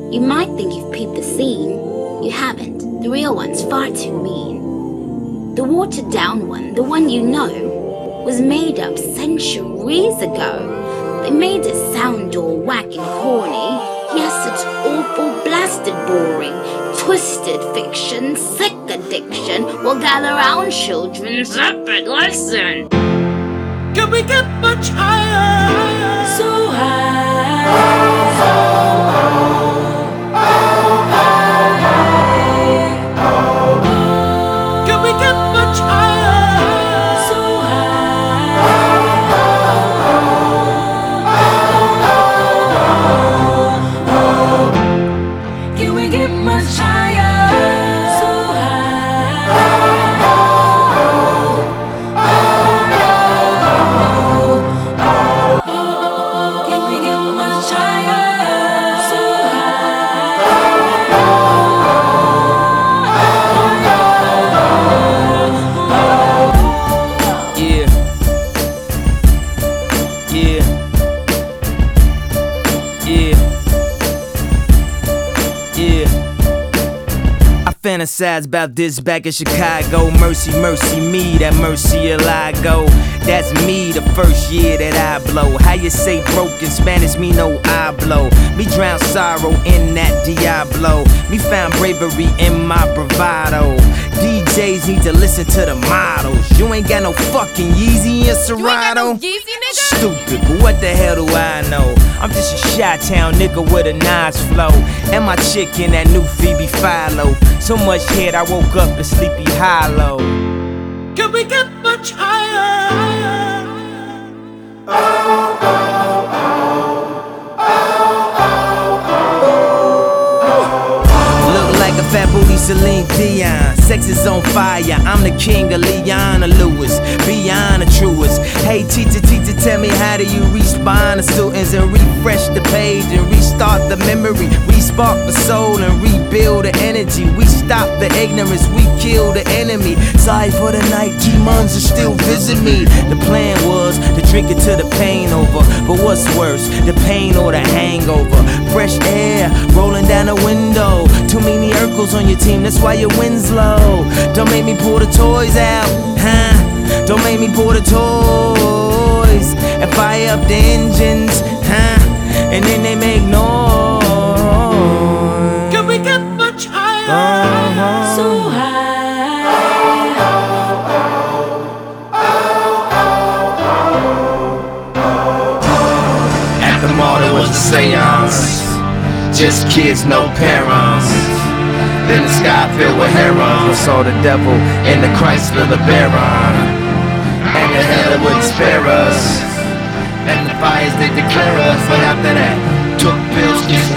You might think you've peeped the scene. You haven't. The real one's far too mean. The watered down one, the one you know, was made up centuries ago. They made it sound all whack and corny. Yes, it's awful, blasted boring. Twisted fiction, sick addiction. Well, gather round, children, zip it, listen. Can we get much higher? So high. Can we get much higher? So high. Can we get much higher? So fantasize about this back in Chicago. Mercy, mercy me, that mercy I go. That's me the first year that I blow. How you say broke in Spanish, me no I blow. Me drown sorrow in that Diablo. Me found bravery in my bravado. DJs need to listen to the models. You ain't got no fucking Yeezy and Serato. Stupid, but what the hell do I know? I'm just a Chi-Town nigga with a nice flow. And my chick in that new Phoebe Philo. So much head I woke up in Sleepy Hollow. Can we get much higher? Look like a fat booty Celine Dion. Sex is on fire, I'm the king of Leona Lewis. Beyond the truest. Hey teacher, tell me how do you respond to students and refresh the page and restart the memory, respark the soul and rebuild the energy. We stop the ignorance, we kill the enemy. Sorry for the night, demons are still visit me. The plan was to drink it till the pain over, but what's worse, the pain or the hangover? Fresh air rolling down the window. Too many Urkels on your team, that's why your win's low. Don't make me pull the toys out, huh? Don't make me pull the toys and fire up the engines, huh? And then they make noise. Can we get much higher? So high. At the mall there was a seance. Just kids, no parents. Then the sky filled with herons. I saw the devil in the Chrysler LeBaron. And the hell it wouldn't spare us. And the fires they declare us. But after that, took pills,